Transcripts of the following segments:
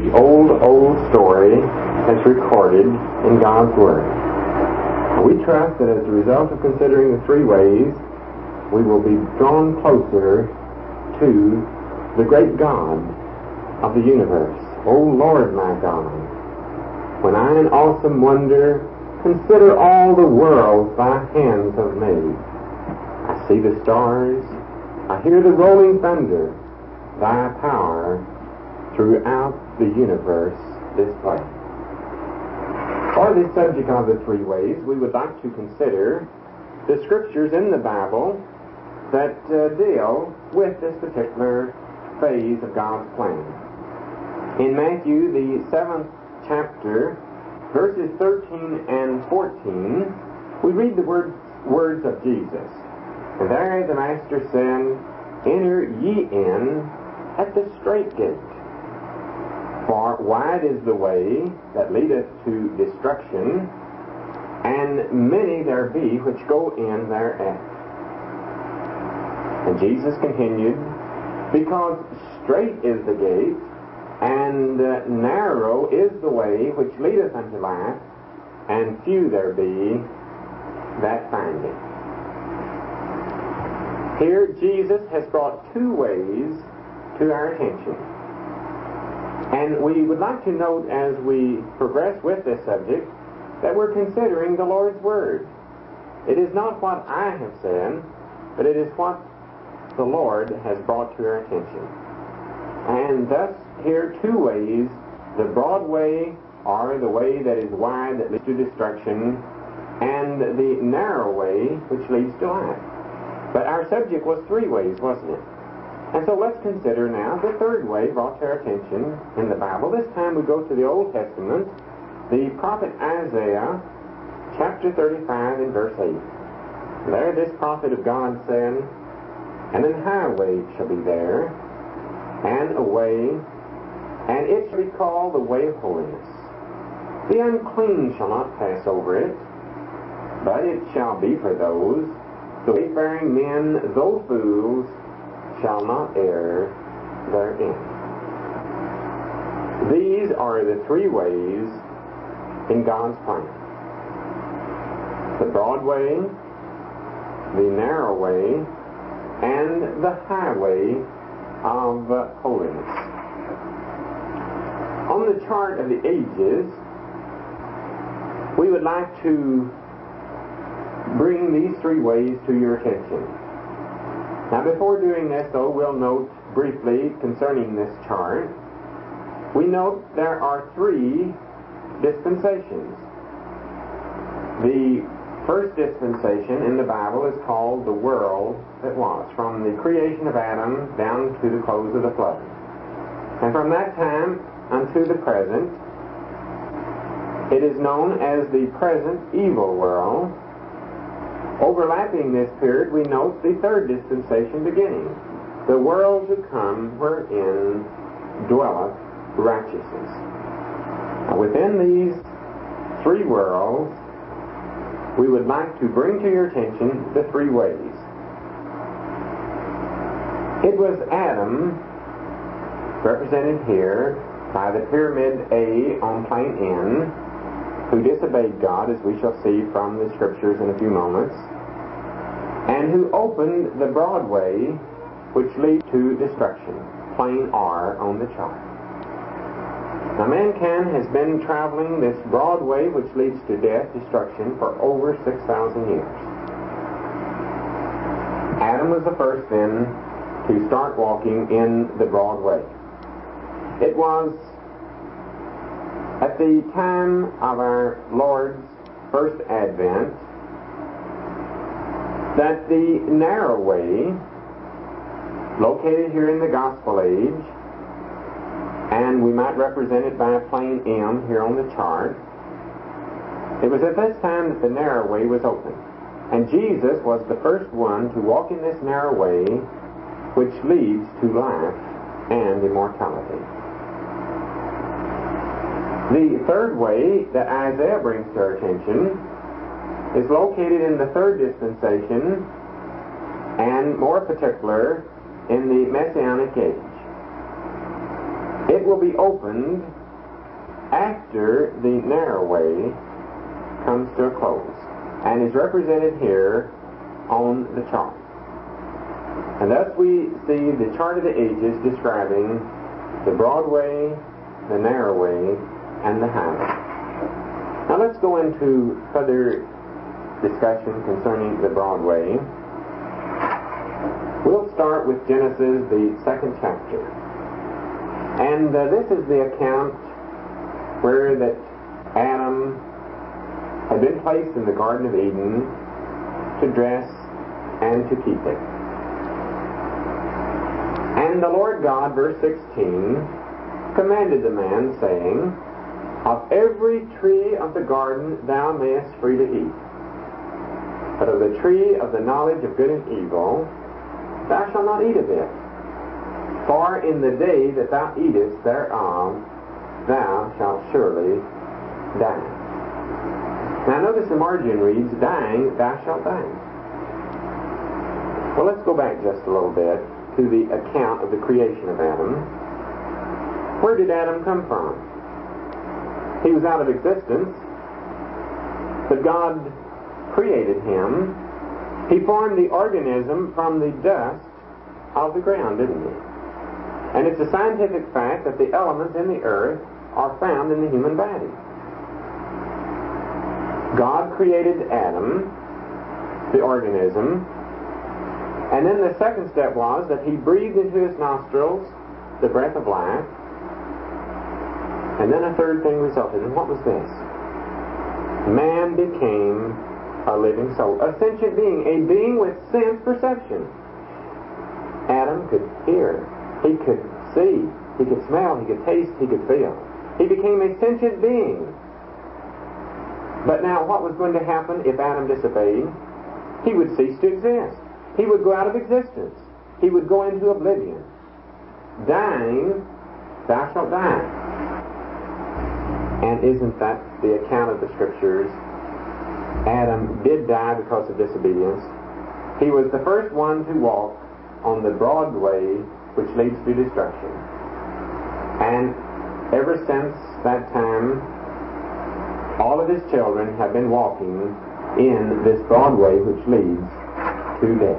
the old story as recorded in God's Word. We trust that as a result of considering the three ways, we will be drawn closer to the great God of the universe. O Lord my God, when I in awesome wonder consider all the worlds thy hands have made, I see the stars, I hear the rolling thunder, thy power throughout the universe displayed. For the subject of the three ways, we would like to consider the scriptures in the Bible that deal with this particular phase of God's plan. In Matthew, the 7th chapter, verses 13 and 14, we read the words of Jesus. And there the Master said, Enter ye in at the strait gate. For wide is the way that leadeth to destruction, and many there be which go in thereat. And Jesus continued, Because strait is the gate, and narrow is the way which leadeth unto life, and few there be that find it. Here Jesus has brought two ways to our attention. And we would like to note as we progress with this subject that we're considering the Lord's Word. It is not what I have said, but it is what the Lord has brought to our attention. And thus, here two ways, the broad way, or the way that is wide that leads to destruction, and the narrow way which leads to life. But our subject was three ways, wasn't it? And so let's consider now the third way brought to our attention in the Bible. This time we go to the Old Testament, the prophet Isaiah, chapter 35 and verse 8. There this prophet of God said, And an highway shall be there, and a way, and it shall be called the way of holiness. The unclean shall not pass over it, but it shall be for those, the wayfaring men, though fools, shall not err therein. These are the three ways in God's plan. The broad way, the narrow way, and the highway of holiness. On the chart of the ages, we would like to bring these three ways to your attention. Now, before doing this, though, we'll note briefly concerning this chart. We note there are three dispensations. The first dispensation in the Bible is called the world that was, from the creation of Adam down to the close of the flood. And from that time unto the present, it is known as the present evil world. Overlapping this period, we note the third dispensation beginning, the world to come wherein dwelleth righteousness. Now, within these three worlds, we would like to bring to your attention the three ways. It was Adam, represented here by the pyramid A on plane N, who disobeyed God, as we shall see from the scriptures in a few moments, and who opened the broad way which leads to destruction, plane R on the chart. Now, mankind has been traveling this broad way which leads to death, destruction, for over 6,000 years. Adam was the first then to start walking in the broad way. It was at the time of our Lord's first advent that the narrow way, located here in the gospel age, and we might represent it by a plain M here on the chart, it was at this time that the narrow way was opened. And Jesus was the first one to walk in this narrow way which leads to life and immortality. The third way that Isaiah brings to our attention is located in the third dispensation, and more particular in the Messianic age. It will be opened after the narrow way comes to a close, and is represented here on the chart. And thus we see the chart of the ages describing the broad way, the narrow way, and the highway. Now let's go into further discussion concerning the broad way. We'll start with Genesis, the 2nd chapter. And this is the account where that Adam had been placed in the Garden of Eden to dress and to keep it. And the Lord God, verse 16, commanded the man, saying, Of every tree of the garden thou mayest freely eat, but of the tree of the knowledge of good and evil thou shalt not eat of it. For in the day that thou eatest thereof, thou shalt surely die. Now notice the margin reads, Dying, thou shalt die. Well, let's go back just a little bit to the account of the creation of Adam. Where did Adam come from? He was out of existence, but God created him. He formed the organism from the dust of the ground, didn't he? And it's a scientific fact that the elements in the earth are found in the human body. God created Adam, the organism, and then the second step was that he breathed into his nostrils the breath of life, and then a third thing resulted. And what was this? Man became a living soul, a sentient being, a being with sense perception. Adam could hear, he could see, he could smell, he could taste, he could feel. He became a sentient being. But now what was going to happen if Adam disobeyed? He would cease to exist. He would go out of existence. He would go into oblivion. Dying, thou shalt die. And isn't that the account of the Scriptures? Adam did die because of disobedience. He was the first one to walk on the broad way which leads to destruction. And ever since that time, all of his children have been walking in this broad way which leads to death.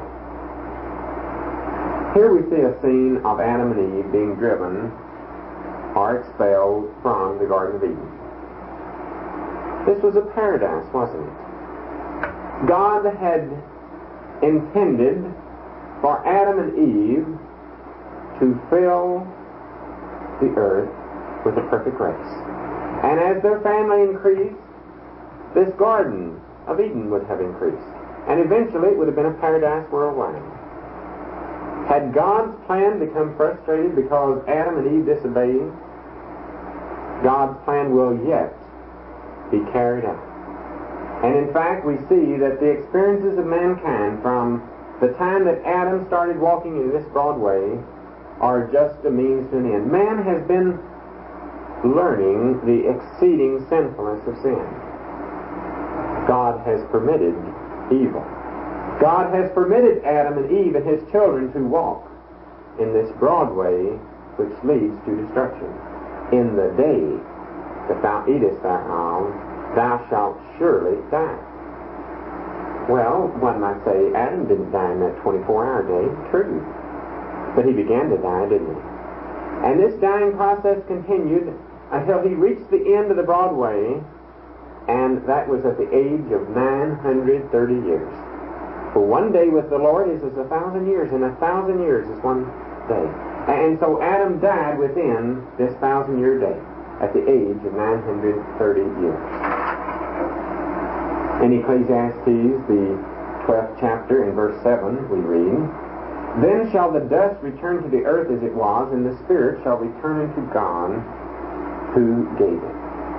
Here we see a scene of Adam and Eve being driven or expelled from the Garden of Eden. This was a paradise, wasn't it? God had intended for Adam and Eve to fill the earth with a perfect race. And as their family increased, this Garden of Eden would have increased. And eventually it would have been a paradise worldwide. Had God's plan become frustrated because Adam and Eve disobeyed, God's plan will yet be carried out. And in fact, we see that the experiences of mankind from the time that Adam started walking in this broad way are just a means to an end. Man has been learning the exceeding sinfulness of sin. God has permitted evil. God has permitted Adam and Eve and his children to walk in this broad way which leads to destruction. In the day that thou eatest thereof, thou shalt surely die. Well, one might say Adam didn't die in that 24-hour day. True. But he began to die, didn't he? And this dying process continued until he reached the end of the broad way, and that was at the age of 930 years. For one day with the Lord is as 1,000 years, and 1,000 years is one day. And so Adam died within this 1,000-year day at the age of 930 years. In Ecclesiastes, the 12th chapter, in verse 7, we read, Then shall the dust return to the earth as it was, and the spirit shall return unto God who gave it.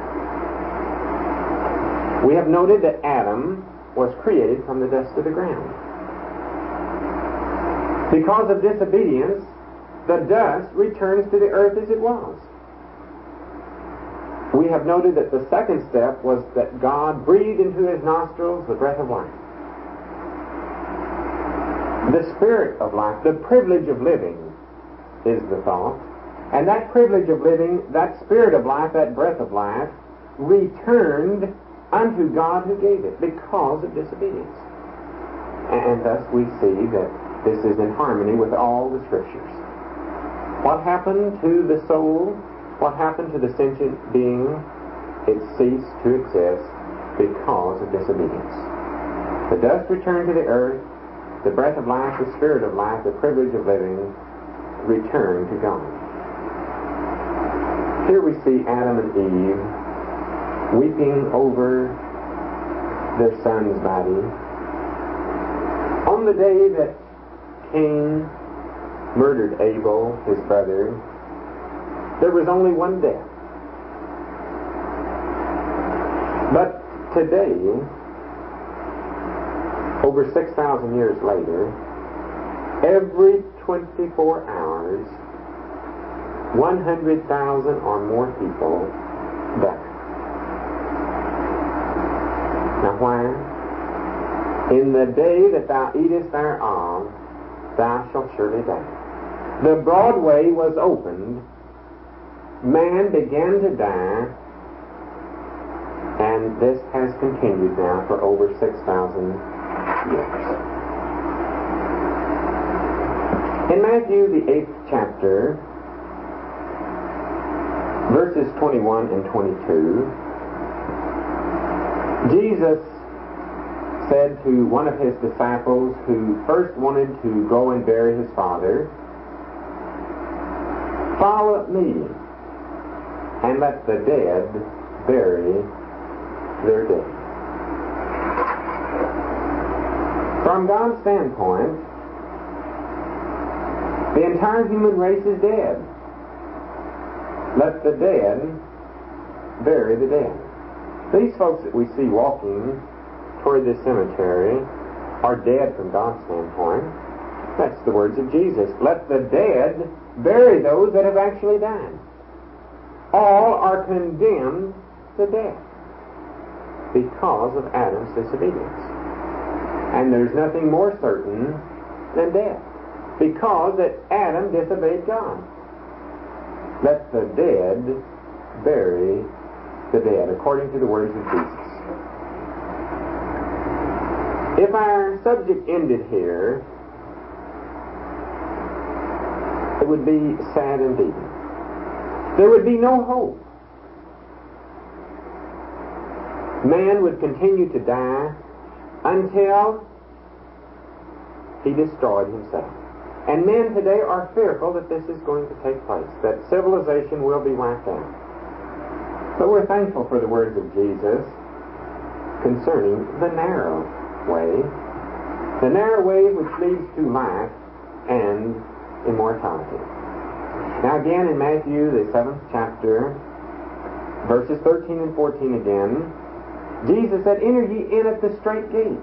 We have noted that Adam was created from the dust of the ground. Because of disobedience, the dust returns to the earth as it was. We have noted that the second step was that God breathed into his nostrils the breath of life. The spirit of life, the privilege of living, is the thought. And that privilege of living, that spirit of life, that breath of life, returned unto God who gave it because of disobedience. And thus we see that this is in harmony with all the Scriptures. What happened to the soul? What happened to the sentient being? It ceased to exist because of disobedience. The dust returned to the earth, the breath of life, the spirit of life, the privilege of living returned to God. Here we see Adam and Eve weeping over their son's body. On the day that Cain murdered Abel, his brother, there was only one death. But today, over 6,000 years later, every 24 hours, 100,000 or more people die. Now why? In the day that thou eatest thereof, thou shalt surely die. The broad way was opened, man began to die, and this has continued now for over 6,000 years. In Matthew, the 8th chapter, verses 21 and 22, Jesus said to one of his disciples who first wanted to go and bury his father, "Follow me, and let the dead bury their dead." From God's standpoint, the entire human race is dead. Let the dead bury the dead. These folks that we see walking toward this cemetery are dead from God's standpoint. That's the words of Jesus. Let the dead bury those that have actually died. All are condemned to death because of Adam's disobedience. And there's nothing more certain than death, because that Adam disobeyed God. Let the dead bury the dead, according to the words of Jesus. If our subject ended here, it would be sad indeed. There would be no hope. Man would continue to die until he destroyed himself. And men today are fearful that this is going to take place, that civilization will be wiped out. But we're thankful for the words of Jesus concerning the narrow way which leads to life and immortality. Now again in Matthew, the 7th chapter, verses 13 and 14 again, Jesus said, "Enter ye in at the strait gate."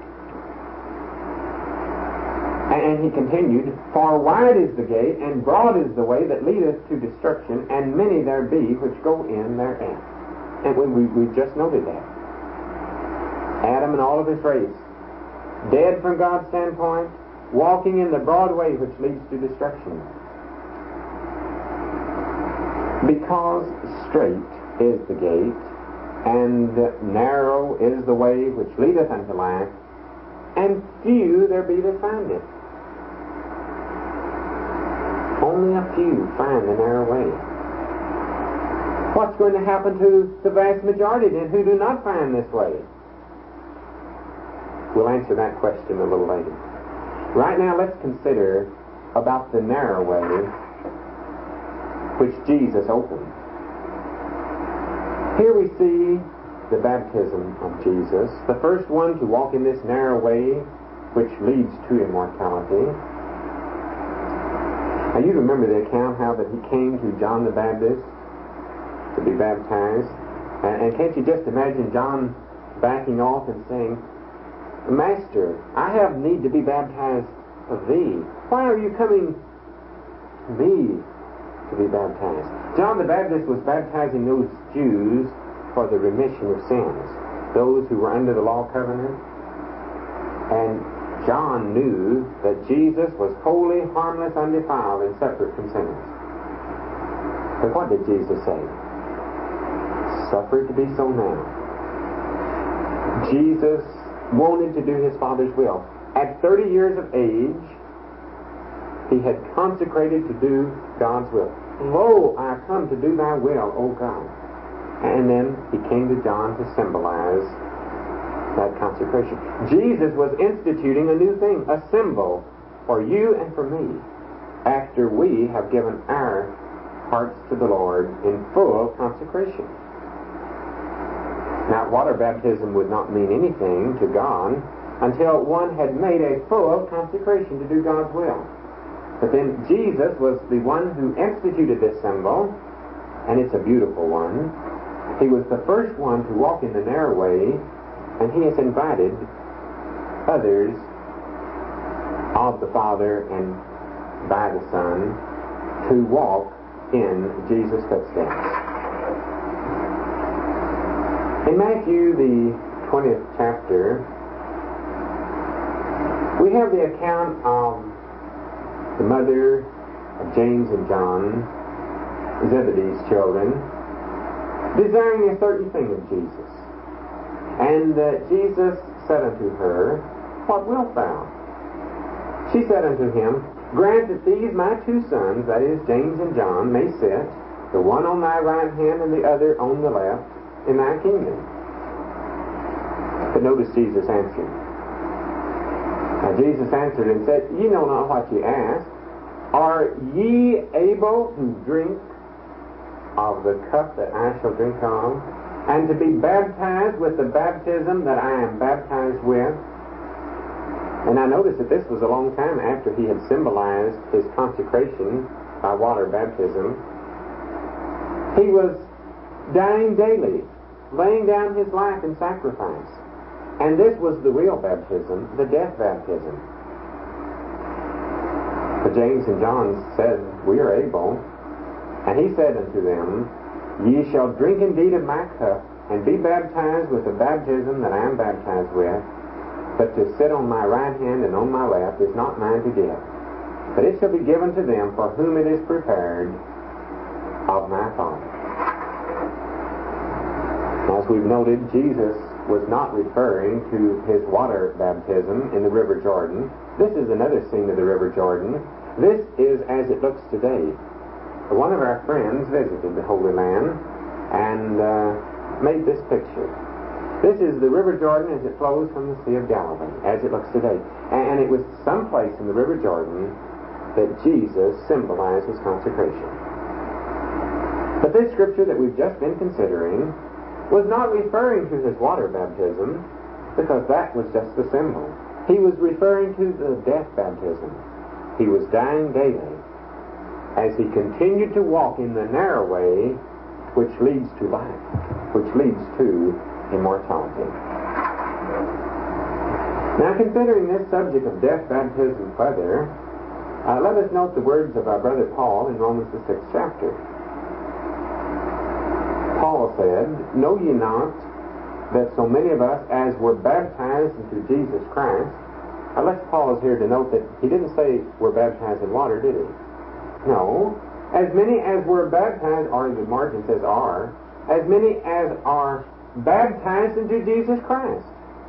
And he continued, "For wide is the gate, and broad is the way that leadeth to destruction, and many there be which go in thereat." And we just noted that. Adam and all of his race, dead from God's standpoint, walking in the broad way which leads to destruction. Because strait is the gate, and narrow is the way which leadeth unto life, and few there be that find it. Only a few find the narrow way. What's going to happen to the vast majority then who do not find this way? We'll answer that question a little later. Right now let's consider about the narrow way which Jesus opened. Here we see the baptism of Jesus, the first one to walk in this narrow way which leads to immortality. Now you remember the account how that he came to John the Baptist to be baptized. And can't you just imagine John backing off and saying, "Master, I have need to be baptized of thee. Why are you coming to me to be baptized?" John the Baptist was baptizing those Jews for the remission of sins, those who were under the law covenant. And John knew that Jesus was holy, harmless, undefiled, and separate from sinners. But what did Jesus say? Suffer it to be so now. Jesus wanted to do His Father's will. At 30 years of age, He had consecrated to do God's will. Lo, I come to do Thy will, O God. And then He came to John to symbolize that consecration. Jesus was instituting a new thing, a symbol for you and for me, after we have given our hearts to the Lord in full consecration. Now, water baptism would not mean anything to God until one had made a full consecration to do God's will. But then Jesus was the one who instituted this symbol, and it's a beautiful one. He was the first one to walk in the narrow way, and He has invited others of the Father and by the Son to walk in Jesus' footsteps. In Matthew, the 20th chapter, we have the account of the mother of James and John, Zebedee's children, desiring a certain thing of Jesus. And Jesus said unto her, What wilt thou? She said unto Him, Grant that these my two sons, that is, James and John, may sit, the one on thy right hand and the other on the left, in thy kingdom. But notice Jesus answered. Now Jesus answered and said, Ye know not what ye ask. Are ye able to drink of the cup that I shall drink of, and to be baptized with the baptism that I am baptized with? And I noticed that this was a long time after He had symbolized His consecration by water baptism. He was dying daily, laying down His life in sacrifice. And this was the real baptism, the death baptism. But James and John said, We are able. And He said unto them, Ye shall drink indeed of my cup, and be baptized with the baptism that I am baptized with. But to sit on my right hand and on my left is not mine to give, but it shall be given to them for whom it is prepared of my Father. As we've noted, Jesus was not referring to His water baptism in the River Jordan. This is another scene of the River Jordan. This is as it looks today. One of our friends visited the Holy Land and made this picture. This is the River Jordan as it flows from the Sea of Galilee, as it looks today. And it was someplace in the River Jordan that Jesus symbolized His consecration. But this scripture that we've just been considering was not referring to His water baptism, because that was just the symbol. He was referring to the death baptism. He was dying daily as He continued to walk in the narrow way which leads to life, which leads to immortality. Now, considering this subject of death baptism further, let us note the words of our brother Paul in Romans the 6th chapter. Paul said, Know ye not that so many of us as were baptized into Jesus Christ? Let's pause here to note that he didn't say we're baptized in water, did he? No. As many as were baptized, or the margin says are, as many as are baptized into Jesus Christ.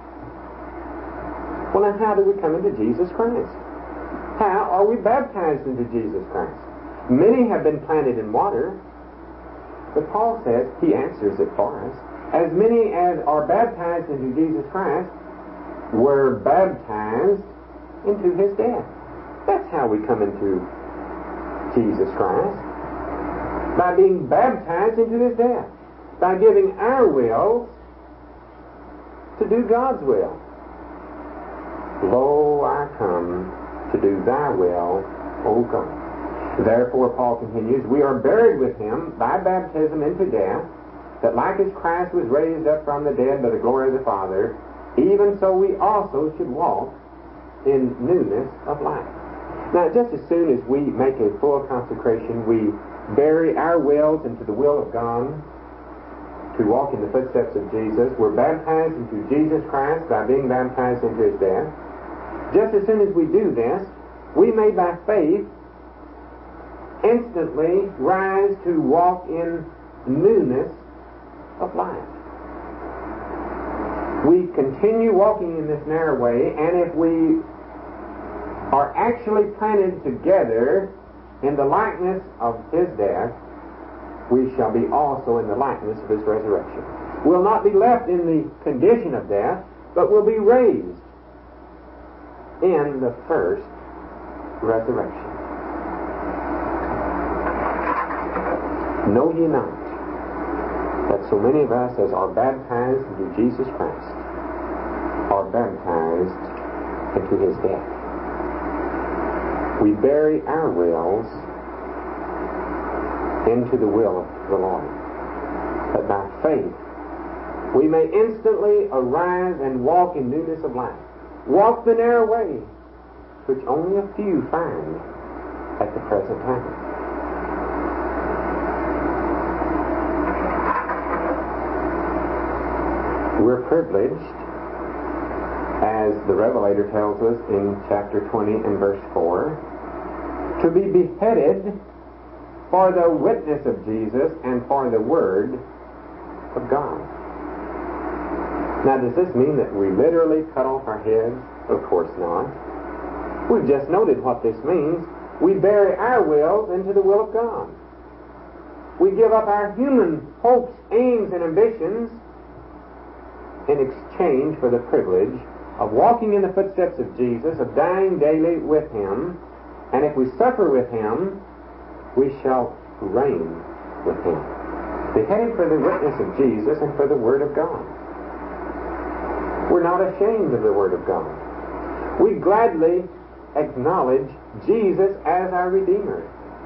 Well, now how do we come into Jesus Christ? How are we baptized into Jesus Christ? Many have been planted in water, but Paul says, he answers it for us, as many as are baptized into Jesus Christ were baptized into His death. That's how we come into Jesus Christ, by being baptized into His death, by giving our will to do God's will. Lo, I come to do Thy will, O God. Therefore, Paul continues, we are buried with Him by baptism into death, that like as Christ was raised up from the dead by the glory of the Father, even so we also should walk in newness of life. Now, just as soon as we make a full consecration, we bury our wills into the will of God to walk in the footsteps of Jesus. We're baptized into Jesus Christ by being baptized into His death. Just as soon as we do this, we may by faith instantly rise to walk in newness of life. We continue walking in this narrow way, and if we are actually planted together in the likeness of His death, we shall be also in the likeness of His resurrection. We'll not be left in the condition of death, but will be raised in the first resurrection. Know ye not that so many of us as are baptized into Jesus Christ are baptized into His death? We bury our wills into the will of the Lord, that by faith we may instantly arise and walk in newness of life. Walk the narrow way, which only a few find at the present time. We're privileged, as the Revelator tells us in chapter 20 and verse 4, to be beheaded for the witness of Jesus and for the Word of God. Now, does this mean that we literally cut off our heads? Of course not. We've just noted what this means. We bury our wills into the will of God. We give up our human hopes, aims, and ambitions in exchange for the privilege of walking in the footsteps of Jesus, of dying daily with Him, and if we suffer with Him, we shall reign with Him. Beheaded for the witness of Jesus and for the Word of God. We're not ashamed of the Word of God. We gladly acknowledge Jesus as our Redeemer.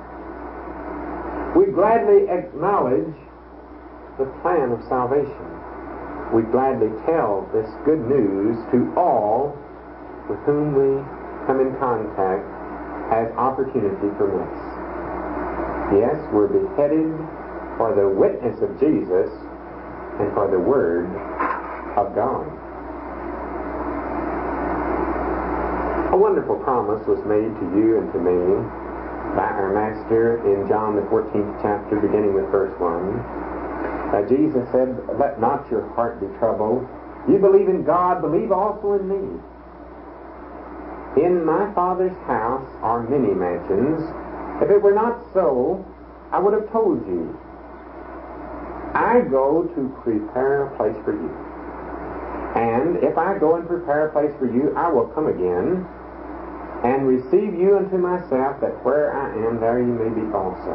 We gladly acknowledge the plan of salvation. We gladly tell this good news to all with whom we come in contact as opportunity permits. Yes, we're beheaded for the witness of Jesus and for the Word of God. A wonderful promise was made to you and to me by our Master in John the 14th chapter, beginning with verse 1. Jesus said, "Let not your heart be troubled. You believe in God, believe also in me. In my Father's house are many mansions. If it were not so, I would have told you. I go to prepare a place for you. And if I go and prepare a place for you, I will come again and receive you unto myself, that where I am, there you may be also."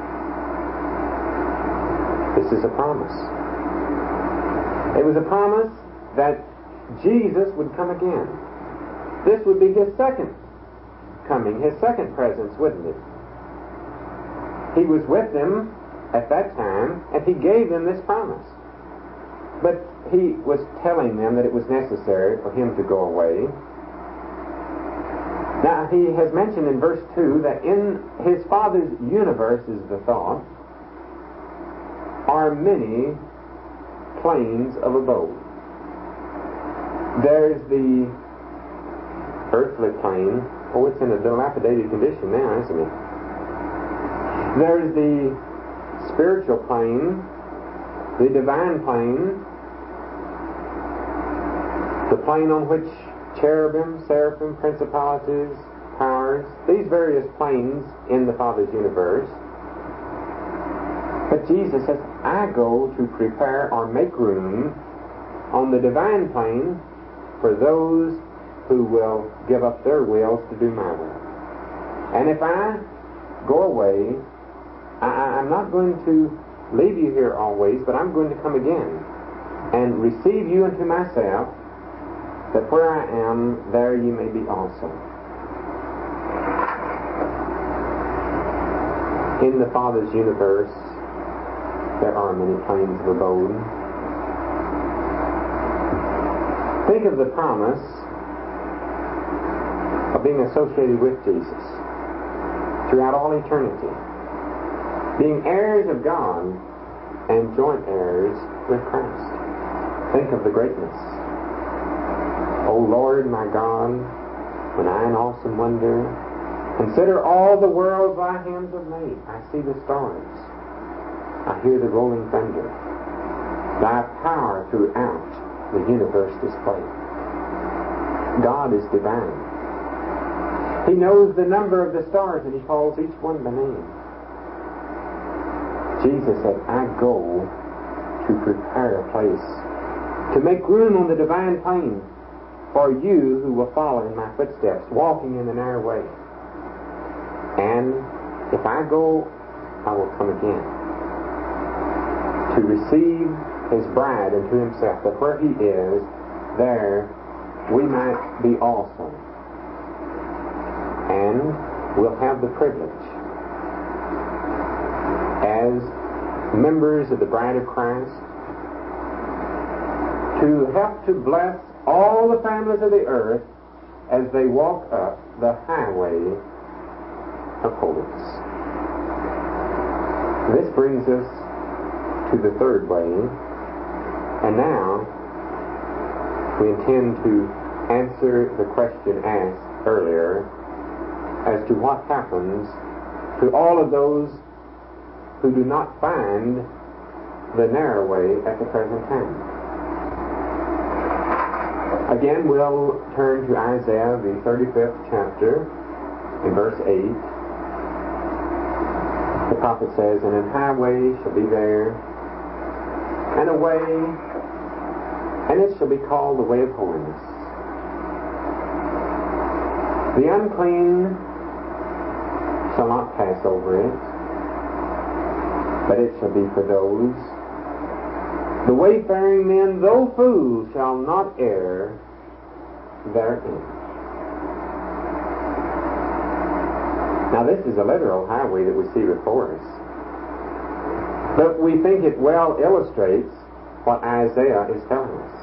This is a promise. It was a promise that Jesus would come again. This would be His second coming, His second presence, wouldn't it? He was with them at that time, and He gave them this promise. But He was telling them that it was necessary for Him to go away. Now, He has mentioned in verse 2 that in His Father's universe, is the thought, are many planes of abode. There's the earthly plane. Oh, it's in a dilapidated condition now, isn't it? There's the spiritual plane, the divine plane, the plane on which cherubim, seraphim, principalities, powers, these various planes in the Father's universe. But Jesus says, I go to prepare or make room on the divine plane for those who will give up their wills to do my will. And if I go away, I'm not going to leave you here always, but I'm going to come again and receive you unto myself, that where I am, there you may be also. In the Father's universe, there are many planes of abode. Think of the promise of being associated with Jesus throughout all eternity, being heirs of God and joint heirs with Christ. Think of the greatness. O Lord my God, when I in awesome wonder Consider all the worlds thy hands have made. I see the stars. I hear the rolling thunder. Thy power throughout the universe displayed. God is divine. He knows the number of the stars, and He calls each one by name. Jesus said, I go to prepare a place, to make room on the divine plain for you who will follow in my footsteps, walking in the narrow way. And if I go, I will come again to receive His bride unto Himself, that where He is, there we might be also. And we'll have the privilege as members of the bride of Christ to help to bless all the families of the earth as they walk up the highway of holiness. This brings us to the third way, and now we intend to answer the question asked earlier as to what happens to all of those who do not find the narrow way at the present time. Again, we'll turn to Isaiah, the 35th chapter, in verse 8. The prophet says, And an highway shall be there, and a way, and it shall be called the way of holiness. The unclean shall not pass over it, but it shall be for those. The wayfaring men, though fools, shall not err therein. Now this is a literal highway that we see before us. But we think it well illustrates what Isaiah is telling us.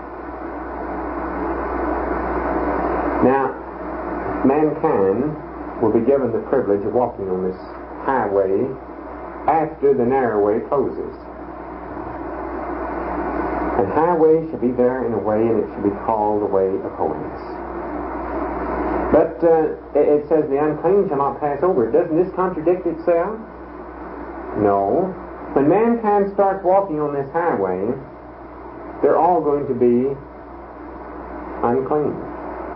Now, mankind will be given the privilege of walking on this highway after the narrow way closes. And highway shall be there in a way, and it shall be called the way of holiness. But it says the unclean shall not pass over. Doesn't this contradict itself? No. When mankind starts walking on this highway, they're all going to be unclean.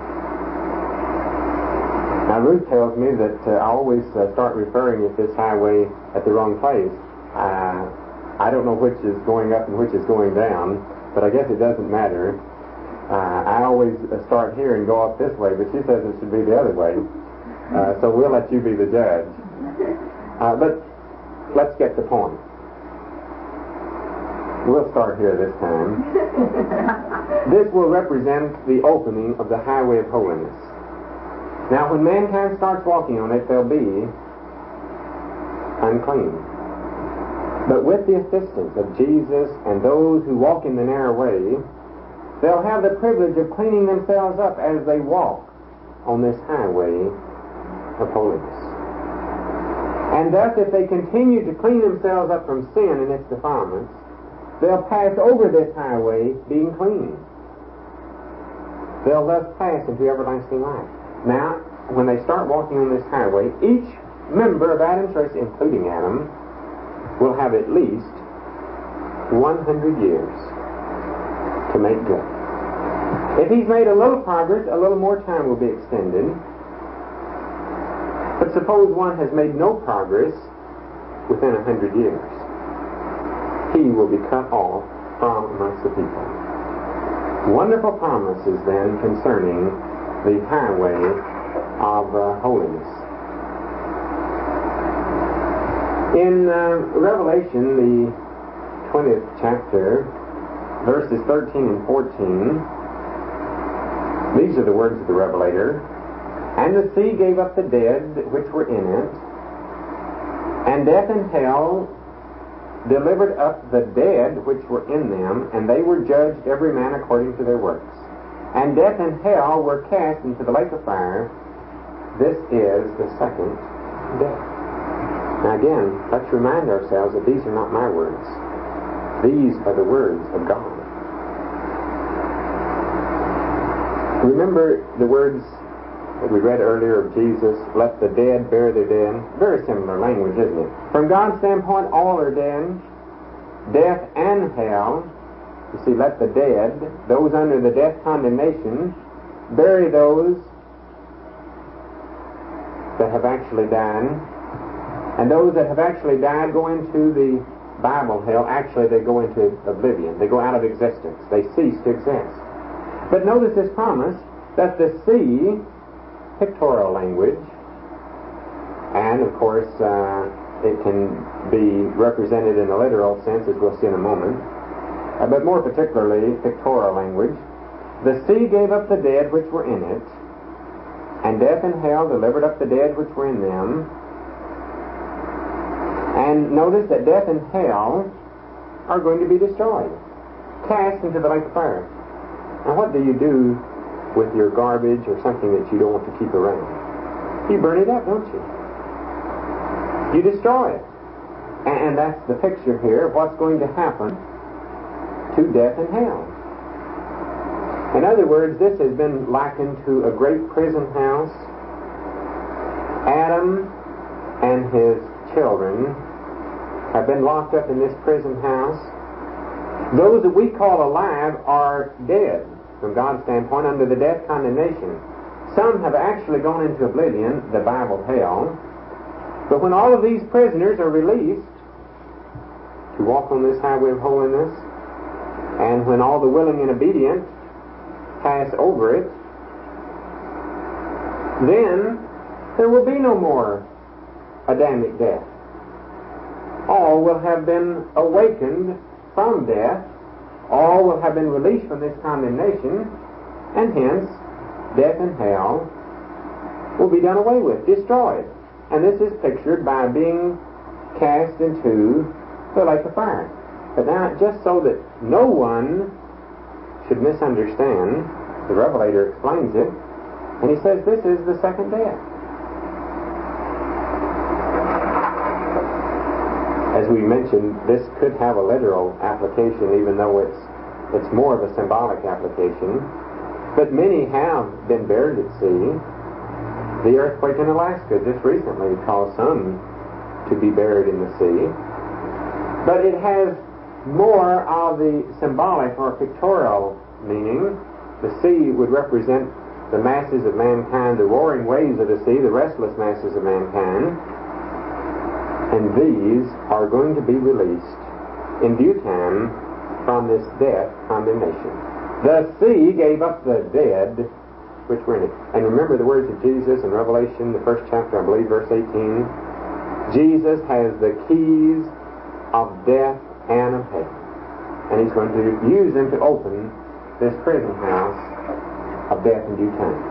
Now Ruth tells me that I always start referring at this highway at the wrong place. I don't know which is going up and which is going down, but I guess it doesn't matter. I always start here and go up this way, but she says it should be the other way. So we'll let you be the judge. But let's get the point. We'll start here this time. This will represent the opening of the highway of holiness. Now, when mankind starts walking on it, they'll be unclean. But with the assistance of Jesus and those who walk in the narrow way, they'll have the privilege of cleaning themselves up as they walk on this highway of holiness. And thus, if they continue to clean themselves up from sin and its defilements, they'll pass over this highway being clean. They'll thus pass into everlasting life. Now, when they start walking on this highway, each member of Adam's race, including Adam, will have at least 100 years to make good. If he's made a little progress, a little more time will be extended. But suppose one has made no progress within 100 years. He will be cut off from amongst the people. Wonderful promises then concerning the highway of holiness. In Revelation, the 20th chapter, verses 13 and 14, these are the words of the Revelator. And the sea gave up the dead which were in it, and death and hell delivered up the dead which were in them, and they were judged every man according to their works. And death and hell were cast into the lake of fire. This is the second death. Now again, let's remind ourselves that these are not my words. These are the words of God. Remember the words that we read earlier of Jesus, let the dead bury their dead. Very similar language, isn't it? From God's standpoint, all are dead. Death and hell. You see, let the dead, those under the death condemnation, bury those that have actually died. And those that have actually died go into the Bible hell. Actually, they go into oblivion. They go out of existence. They cease to exist. But notice this promise that the sea, pictorial language, and of course it can be represented in a literal sense, as we'll see in a moment, but more particularly pictorial language. The sea gave up the dead which were in it, and death and hell delivered up the dead which were in them. And notice that death and hell are going to be destroyed, cast into the lake of fire. Now what do you do with your garbage or something that you don't want to keep around? You burn it up, don't you? You destroy it. And that's the picture here of what's going to happen to death and hell. In other words, this has been likened to a great prison house. Adam and his children have been locked up in this prison house. Those that we call alive are dead from God's standpoint under the death condemnation. Some have actually gone into oblivion, the Bible hell. But when all of these prisoners are released to walk on this highway of holiness, and when all the willing and obedient pass over it, then there will be no more Adamic death. All will have been awakened from death. All will have been released from this condemnation, and hence death and hell will be done away with, destroyed. And this is pictured by being cast into the lake of fire. But now, just so that no one should misunderstand, the Revelator explains it, and he says this is the second death. As we mentioned, this could have a literal application, even though it's more of a symbolic application. But many have been buried at sea. The earthquake in Alaska just recently caused some to be buried in the sea. But it has more of the symbolic or pictorial meaning. The sea would represent the masses of mankind, the roaring waves of the sea, the restless masses of mankind. And these are going to be released in due time from this death condemnation. The sea gave up the dead which were in it. And remember the words of Jesus in Revelation, the first chapter, I believe, verse 18. Jesus has the keys of death and of hell. And he's going to use them to open this prison house of death in due time.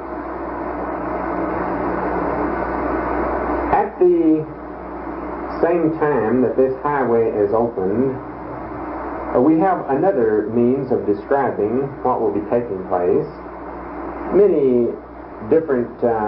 At the same time that this highway is opened, we have another means of describing what will be taking place. Many different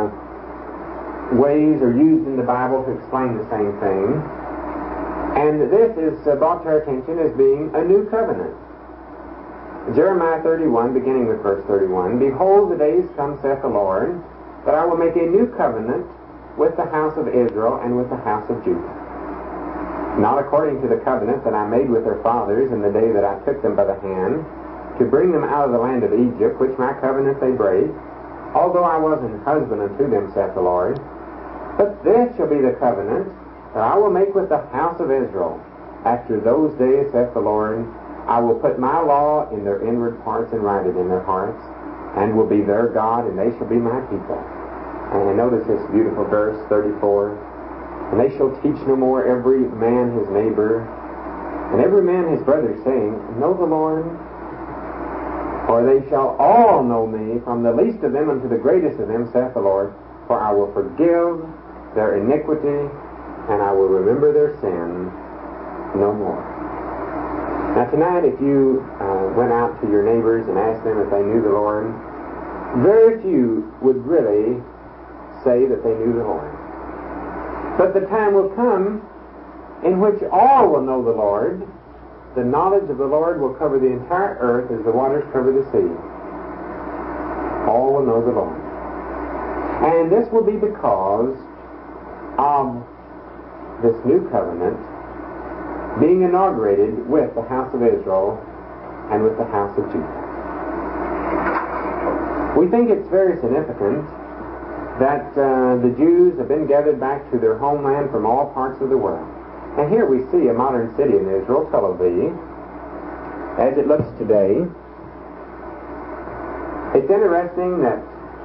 ways are used in the Bible to explain the same thing. And this is brought to our attention as being a new covenant. Jeremiah 31, beginning with verse 31, Behold, the days come, saith the Lord, that I will make a new covenant with the house of Israel and with the house of Judah. Not according to the covenant that I made with their fathers in the day that I took them by the hand, to bring them out of the land of Egypt, which my covenant they brake, although I was an husband unto them, saith the Lord. But this shall be the covenant that I will make with the house of Israel. After those days, saith the Lord, I will put my law in their inward parts and write it in their hearts, and will be their God, and they shall be my people. And notice this beautiful verse, 34. And they shall teach no more every man his neighbor, and every man his brother, saying, Know the Lord, for they shall all know me, from the least of them unto the greatest of them, saith the Lord, for I will forgive their iniquity, and I will remember their sin no more. Now tonight, if you went out to your neighbors and asked them if they knew the Lord, very few would really say that they knew the Lord. But the time will come in which all will know the Lord. The knowledge of the Lord will cover the entire earth as the waters cover the sea. All will know the Lord. And this will be because of this new covenant being inaugurated with the house of Israel and with the house of Judah. We think it's very significant that the Jews have been gathered back to their homeland from all parts of the world. And here we see a modern city in Israel, Tel Aviv, as it looks today. It's interesting that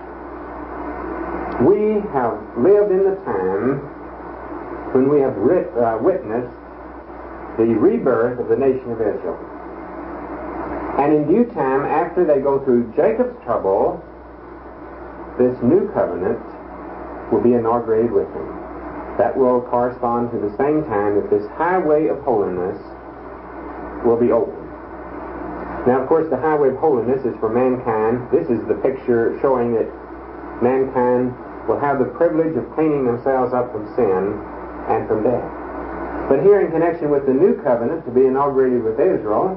we have lived in the time when we have witnessed the rebirth of the nation of Israel. And in due time, after they go through Jacob's trouble, this new covenant will be inaugurated with them. That will correspond to the same time that this highway of holiness will be opened. Now, of course, the highway of holiness is for mankind. This is the picture showing that mankind will have the privilege of cleaning themselves up from sin and from death. But here, in connection with the new covenant to be inaugurated with Israel,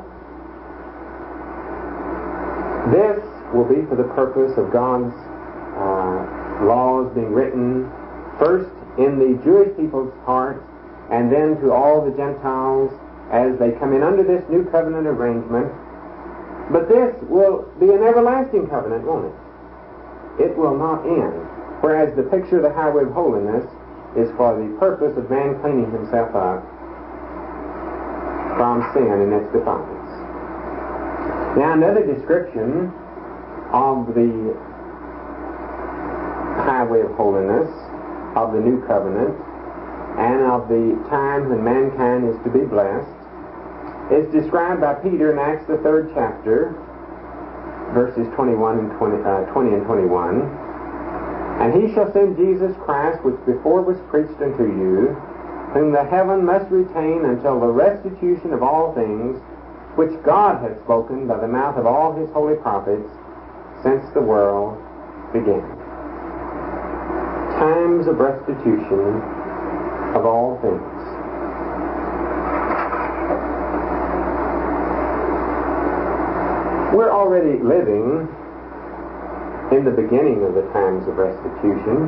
this will be for the purpose of God's laws being written first in the Jewish people's hearts and then to all the Gentiles as they come in under this new covenant arrangement. But this will be an everlasting covenant, won't it? It will not end. Whereas the picture of the highway of holiness is for the purpose of man cleaning himself up from sin and its defilements. Now, another description of the highway of holiness, of the new covenant, and of the time when mankind is to be blessed, is described by Peter in Acts the 3rd chapter, verses 20 and 21. And he shall send Jesus Christ, which before was preached unto you, whom the heaven must retain until the restitution of all things, which God hath spoken by the mouth of all his holy prophets, since the world began. Times of restitution of all things. We're already living in the beginning of the times of restitution.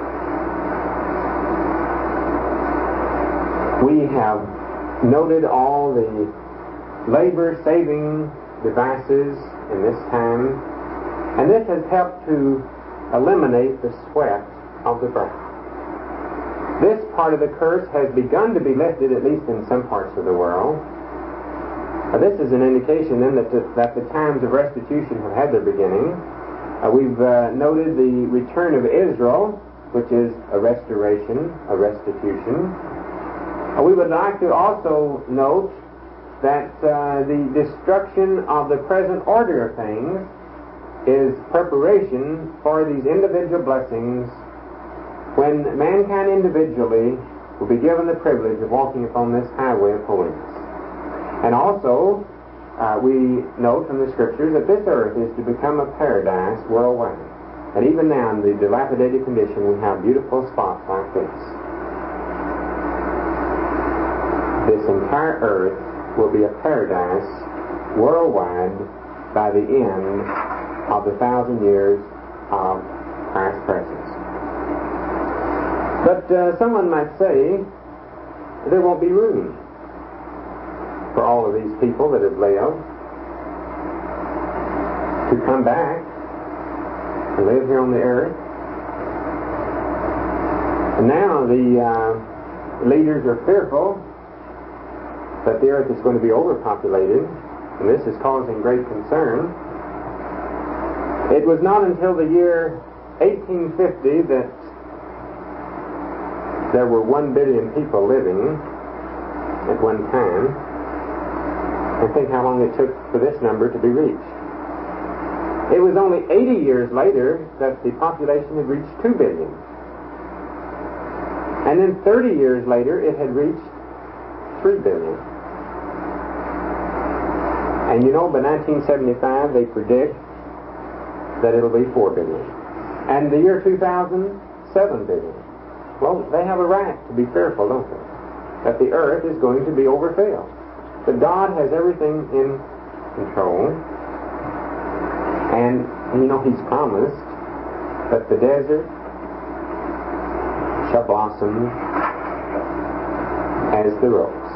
We have noted all the labor-saving devices in this time, and this has helped to eliminate the sweat of the brow. This part of the curse has begun to be lifted, at least in some parts of the world. This is an indication then that the times of restitution have had their beginning. We've noted the return of Israel, which is a restoration, a restitution. We would like to also note that the destruction of the present order of things is preparation for these individual blessings when mankind individually will be given the privilege of walking upon this highway of holiness. And also, we note from the Scriptures that this earth is to become a paradise worldwide. And even now, in the dilapidated condition, we have beautiful spots like this. This entire earth will be a paradise worldwide by the end of the 1,000 years of Christ's presence. But someone might say there won't be room for all of these people that have lived to come back and live here on the earth. And now the leaders are fearful that the earth is going to be overpopulated, and this is causing great concern. It was not until the year 1850 that there were 1 billion people living at one time. And think how long it took for this number to be reached. It was only 80 years later that the population had reached 2 billion. And then 30 years later it had reached 3 billion. And you know, by 1975 they predict that it'll be 4 billion. And the year 2000, 7 billion. Well, they have a right to be fearful, don't they? That the earth is going to be overfilled. But God has everything in control. And, you know, He's promised that the desert shall blossom as the rose.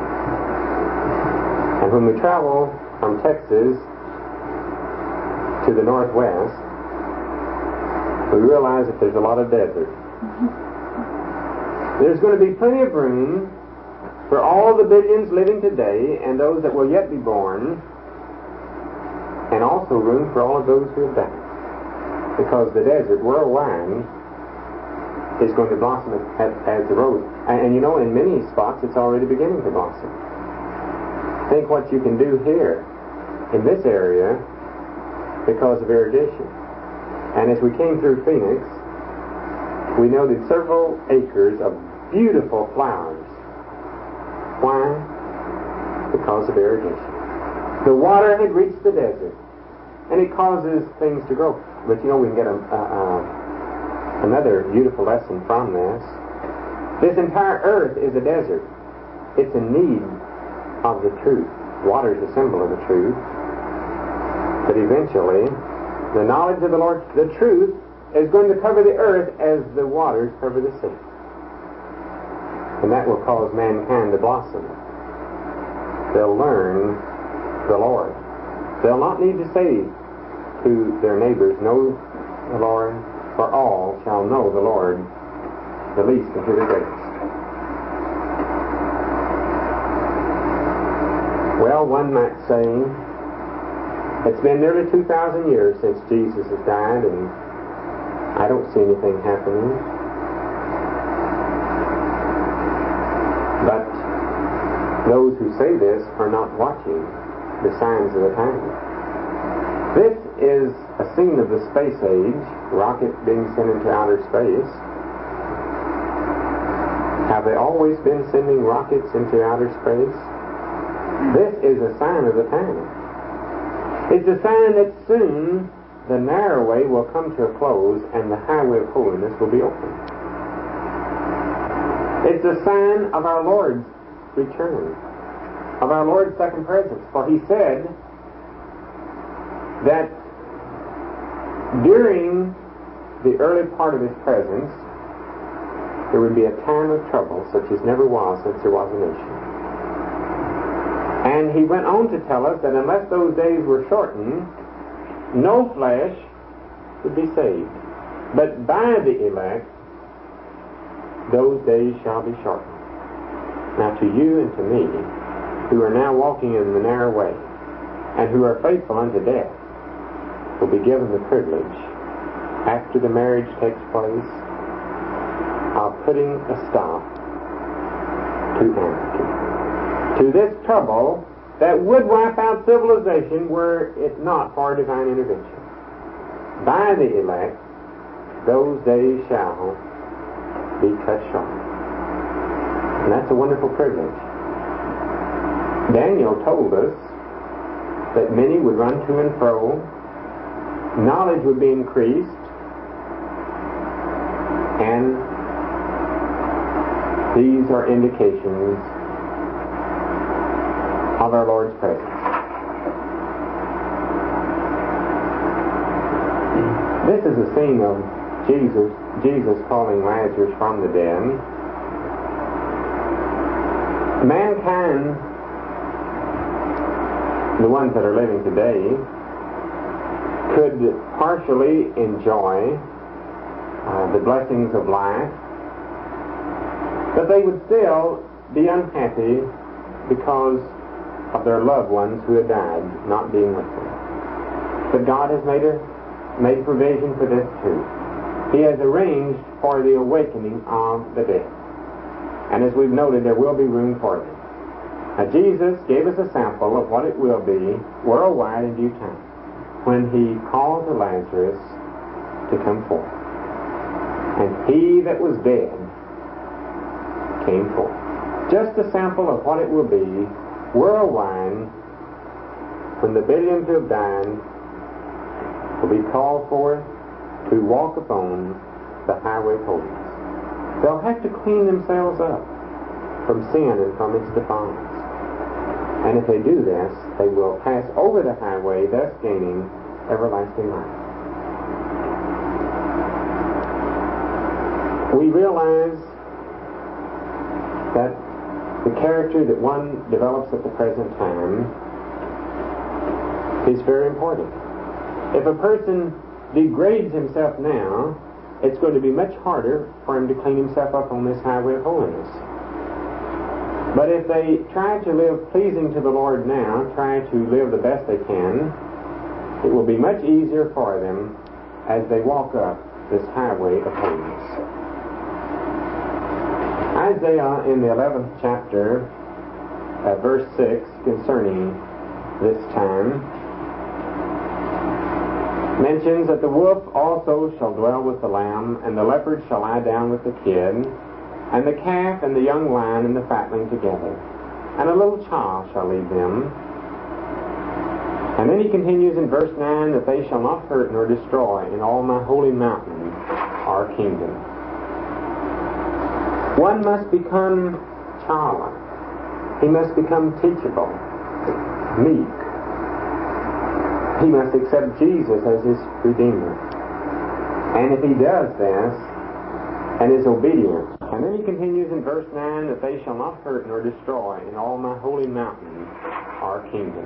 And when we travel from Texas to the northwest, we realize that there's a lot of desert. There's going to be plenty of room for all the billions living today and those that will yet be born, and also room for all of those who have died. Because the desert worldwide is going to blossom as the rose. And you know, in many spots it's already beginning to blossom. Think what you can do here in this area because of irrigation. And as we came through Phoenix, we noted several acres of beautiful flowers. Why? Because of irrigation. The water had reached the desert, and it causes things to grow. But you know, we can get another beautiful lesson from this. This entire earth is a desert. It's in need of the truth. Water is a symbol of the truth. But eventually, the knowledge of the Lord, the truth, is going to cover the earth as the waters cover the sea. And that will cause mankind to blossom. They'll learn the Lord. They'll not need to say to their neighbors, "Know the Lord," for all shall know the Lord, the least unto the greatest. Well, one might say, it's been nearly 2,000 years since Jesus has died, and I don't see anything happening. But those who say this are not watching the signs of the time. This is a scene of the space age, rockets being sent into outer space. Have they always been sending rockets into outer space? This is a sign of the time. It's a sign that soon the narrow way will come to a close and the highway of holiness will be opened. It's a sign of our Lord's return, of our Lord's second presence. For He said that during the early part of His presence, there would be a time of trouble such as never was since there was a nation. And He went on to tell us that unless those days were shortened, no flesh would be saved. But by the elect, those days shall be shortened. Now to you and to me, who are now walking in the narrow way, and who are faithful unto death, will be given the privilege, after the marriage takes place, of putting a stop to anarchy, to this trouble that would wipe out civilization were it not for divine intervention. By the elect, those days shall be cut short. And that's a wonderful privilege. Daniel told us that many would run to and fro, knowledge would be increased, and these are indications of our Lord's presence. This is a scene of Jesus calling Lazarus from the dead. Mankind, the ones that are living today, could partially enjoy the blessings of life, but they would still be unhappy because of their loved ones who had died not being with them. But God has made provision for this too. He has arranged for the awakening of the dead. And as we've noted, there will be room for them. Now Jesus gave us a sample of what it will be worldwide in due time, when He called to Lazarus to come forth. And he that was dead came forth. Just a sample of what it will be worldwide when the billions who have died will be called forth to walk upon the highway of holiness. They'll have to clean themselves up from sin and from its defilements. And if they do this, they will pass over the highway, thus gaining everlasting life. we realize that the character that one develops at the present time is very important. If a person degrades himself now, it's going to be much harder for him to clean himself up on this highway of holiness. But if they try to live pleasing to the Lord now, try to live the best they can, it will be much easier for them as they walk up this highway of holiness. Isaiah in the 11th chapter, verse 6, concerning this time, mentions that the wolf also shall dwell with the lamb, and the leopard shall lie down with the kid, and the calf and the young lion and the fatling together, and a little child shall lead them. And then he continues in verse 9, that they shall not hurt nor destroy in all my holy mountain, our kingdom. One must become childlike. He must become teachable, meek. He must accept Jesus as his Redeemer. And if he does this, and is obedient, and then he continues in verse 9, that they shall not hurt nor destroy in all my holy mountain, our kingdom.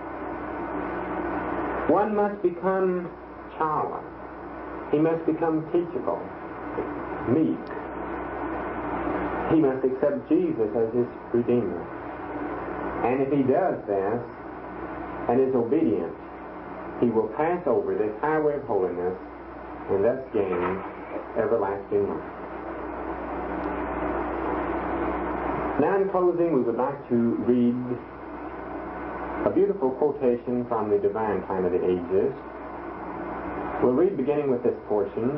One must become childlike. He must become teachable, meek. He must accept Jesus as his Redeemer. And if he does this, and is obedient, he will pass over this highway of holiness and thus gain everlasting life. Now in closing, we would like to read a beautiful quotation from the Divine Time of the Ages. We'll read beginning with this portion.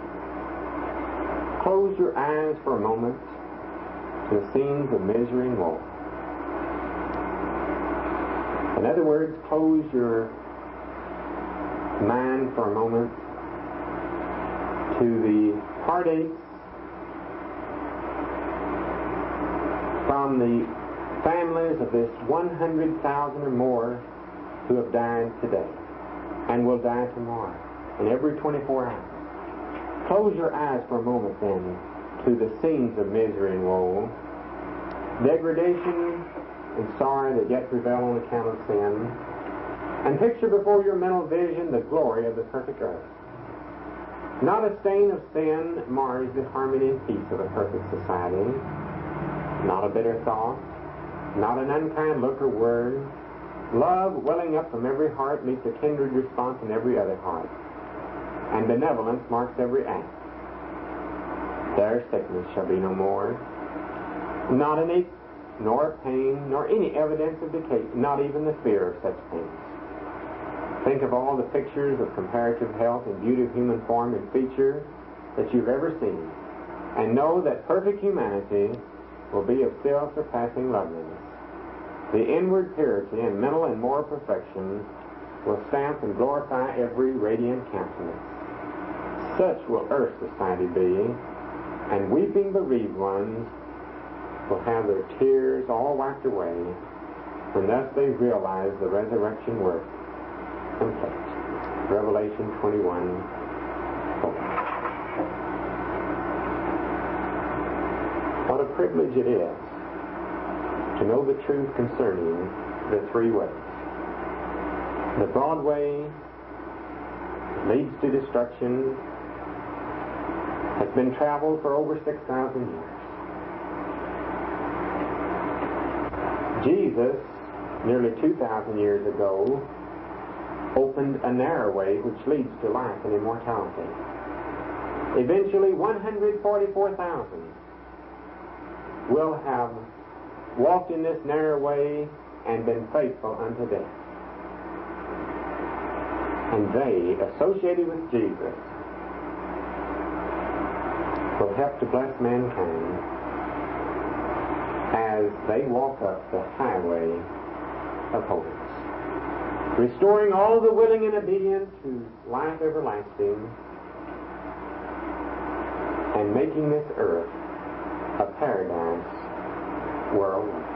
Close your eyes for a moment to the scenes of misery and woe. In other words, close your mind for a moment to the heartaches from the families of this 100,000 or more who have died today and will die tomorrow and every 24 hours. Close your eyes for a moment then to the scenes of misery and woe, degradation and sorrow that yet prevail on account of sin, and picture before your mental vision the glory of the perfect earth. Not a stain of sin mars the harmony and peace of a perfect society. Not a bitter thought, not an unkind look or word. Love welling up from every heart meets a kindred response in every other heart, and benevolence marks every act. There sickness shall be no more, not an ache, nor pain, nor any evidence of decay, not even the fear of such things. Think of all the pictures of comparative health and beauty of human form and feature that you've ever seen, and know that perfect humanity will be of still surpassing loveliness. The inward purity and mental and moral perfection will stamp and glorify every radiant countenance. Such will earth society be, and weeping bereaved ones will have their tears all wiped away when thus they realize the resurrection work complete. Revelation 21:4. What a privilege it is to know the truth concerning the three ways. The broad way leads to destruction has been traveled for over 6,000 years. Jesus, nearly 2,000 years ago, opened a narrow way which leads to life and immortality. Eventually, 144,000 will have walked in this narrow way and been faithful unto death. And they, associated with Jesus, will help to bless mankind as they walk up the highway of holiness, restoring all the willing and obedient to life everlasting, and making this earth a paradise worldwide.